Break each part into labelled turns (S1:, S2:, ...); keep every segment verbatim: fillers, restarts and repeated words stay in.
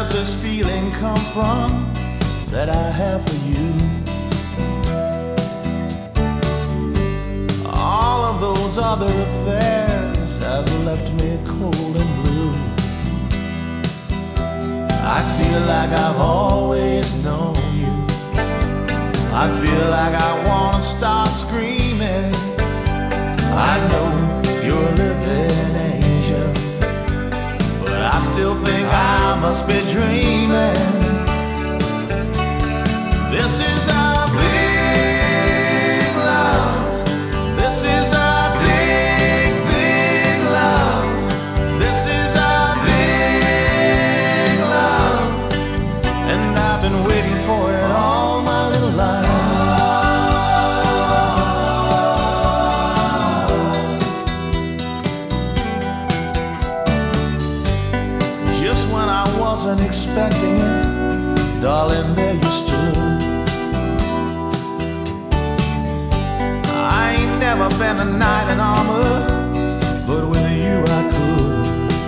S1: does this feeling come from that I have for you? All of those other affairs have left me cold and blue. I feel like I've always known you. I feel like I wanna start screaming. I know you're a living angel, but I still think I must be dreaming. This is our big love. This is our big, big love. This is our big love. And I've been waiting for it all my little life. Just when I wasn't expecting it, darling, there you stood. I ain't never been a knight in armor, but with you I could.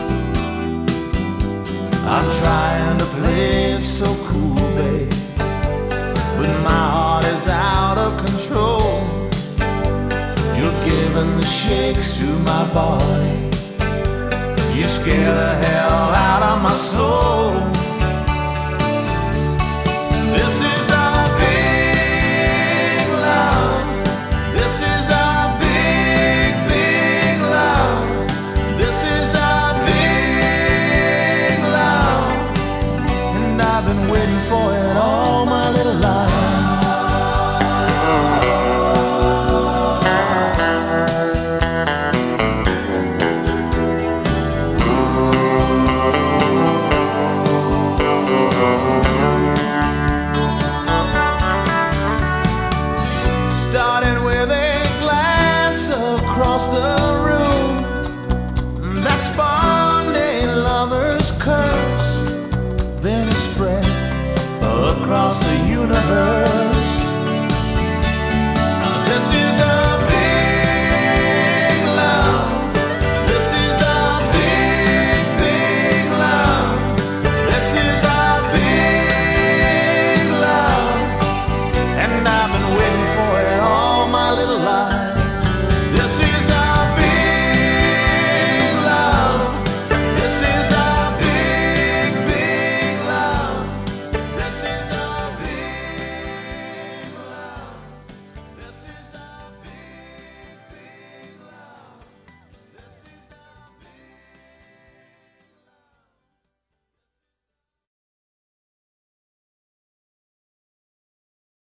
S1: I'm trying to play it so cool, babe, but my heart is out of control. You're giving the shakes to my body. You scare the hell out of my soul. This is our big love. This is our big, big love. This is our big love. And I've been waiting for it all my little life. Started with a glance across the room that spawned a lover's curse. Then it spread across the universe. This is